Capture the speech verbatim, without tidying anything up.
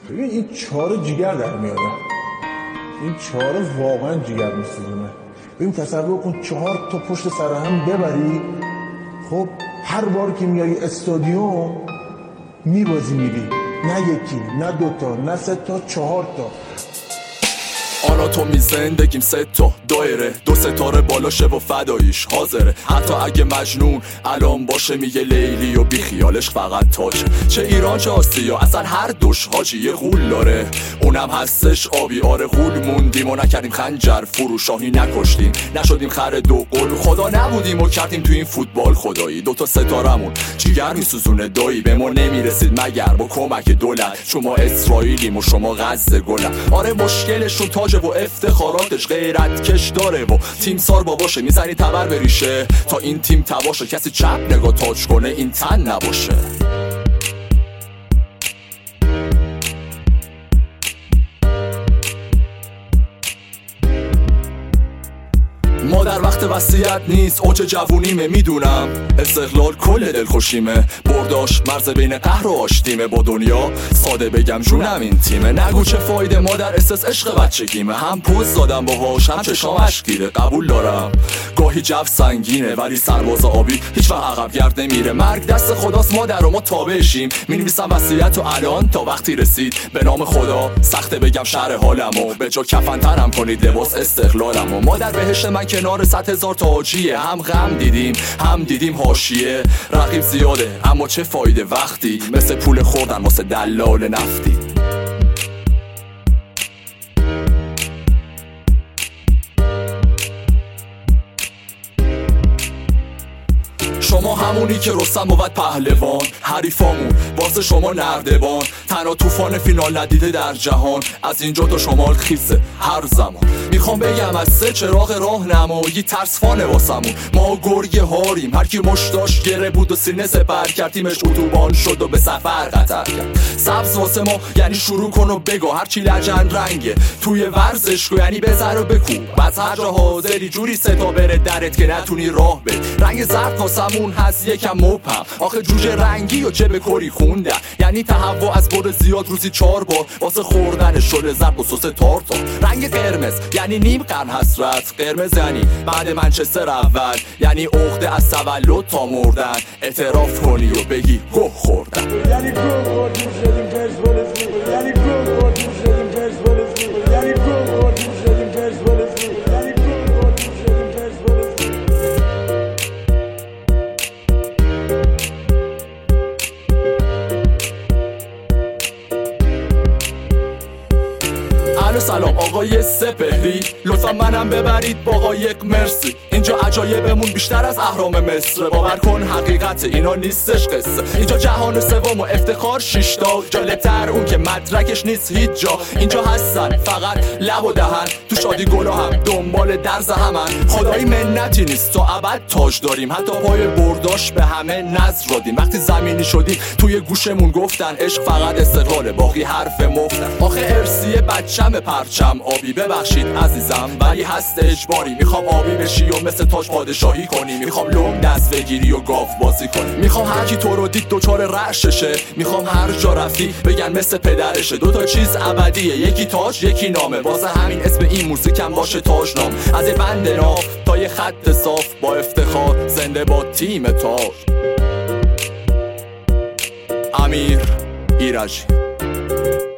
ببین این چهار جیگر در میاره، این چهار واقعا جیگر میسوزونه. ببین تصور کن چهار تا پشت سر هم ببری، خب هر بار که میای استادیوم میبازی میری، نه یکی نه دوتا نه سه تا، چهار تا. آناتومی زندگیم سه تا دایره، دو ستاره بالاشه و فداییش حاضره. حتی اگه مجنون الان باشه میگه لیلی و بی خیالش فقط تاجه. چه ایران چه آسیا اصلا هر دوش حاجی یه غول داره، اونم هستش آبی. آره غول موندیم و نکردیم خنجر فروشاهی، نکشتیم نشدیم خر دو قل. خدا نبودیم و کردیم تو این فوتبال خدایی. دوتا ستارمون جیگر میسوزونه دایی، به ما نمیرسید مگر با کمک دولت، چون ما اسرائیلیم و شما غزه گلم. آره مشکلشون تاج و افتخاراتش غیرت کش داره و تیم سار باباشه، میزنی تبر بریشه تا این تیم تباشه. کسی چپ نگاه تاج کنه این تن نباشه. ما در وقت وصیت نیست، اوج جوونیمه میدونم، استقلال کل دلخوشیمه. برداش مرز بین قهر و آشتیمه، با دنیا ساده بگم جونم این تیمه. نگو چه فایده ما در اساس عشق بچگیمه، هم پوز دادم باهاش هم چشام اشکیره. قبول دارم گاهی جو سنگینه ولی سرباز آبی هیچ وقت عقب گرد نمیره. مرگ دست خداست ما در و ما تابعشیم، مینویسم وصیت و الان تا وقتی رسید به نام خدا. سخته بگم شهر حالمو به جا کفن تنم کنید لباس استقلالمو. ما در بهشت من کنار صد هزار تاجیه، هم غم دیدیم هم دیدیم حاشیه. رقیب زیاده اما چه فایده وقتی مثل پول خوردن واسه دلال نفتی. شما همونی که رستم بود پهلوان، حریفامون واسه شما نردبان. تنها طوفان فینال ندیده در جهان، از اینجا تا شمال خیسه هر زمان. میخوام بگم از سه چراغ راهنمایی ترسفانه واسمون. ما گرگ هاریم، هر کی مشتاش گره بود و سینه سپر کرد، تیمش اتوبان شد و به سفر قطر کرد. سبز واسه ما یعنی شروع کن و بگو، هر چی لجند رنگه توی ورزشگاه یعنی بزر و بکوب. بعد هر جا حاضری جوری ستا بره درت که نتونی راه بری. رنگ زرد واسمون هست یکم مبهم، آخه جوجه رنگی و جبه کری خوندن، یعنی تهوع از بر زیاد روزی چهار بار واسه خوردن شل زرد و سس تارتا. رنگ قرمز یعنی نیم قرن حسرت، قرمز یعنی بعد منچستر اول، یعنی عقده از تولد تا مردن. اعتراف کنی و بگی گوه خوردن. یعنی گوه خوردیم شدیم پرسپولیس، یعنی گوه خوردیم شدیم پرسپولیس، یعنی گوه خوردیم شدیم پرسپولیس، یعنی گوه خوردیم شدیم پرسپولیس. سلام آقای سپهری، لطفا منم ببرید با یک مرسی. اینجا عجایبمون بیشتر از اهرام مصر، باور کن حقیقت اینا نیستش قصه. اینجا جهان سوم و افتخار شیشتا، جالبتر اون که مدرکش نیست هیچ جا. اینجا هستن فقط لب و دهن، تو شادی گلا هم دنبال درز همن. خدایی منتی نیست تا ابد تاج داریم، حتی پای برداش به همه نظر دادیم. وقتی زمینی شدیم توی گوشمون گفتن عشق فقط استقلاله، باقی حرف مفتن. آخه ارسیه بچم پرچم آبی، ببخشید عزیزم ولی هست اجباری. میخوام آبی بشی و مثل تاج پادشاهی کنی، میخوام لوم دست بگیری و گاف بازی کنی. میخوام هر کی تو رو دید دوچار رعششه، میخوام هر جا رفتی بگن مثل پدرشه. دوتا چیز ابدیه، یکی تاج یکی نامه، واسه همین اسم این موزیکم باشه تاج نام. از یه بند ناف تا یه خط صاف، با افتخار زنده با تیم تاج. امیر ایرجی.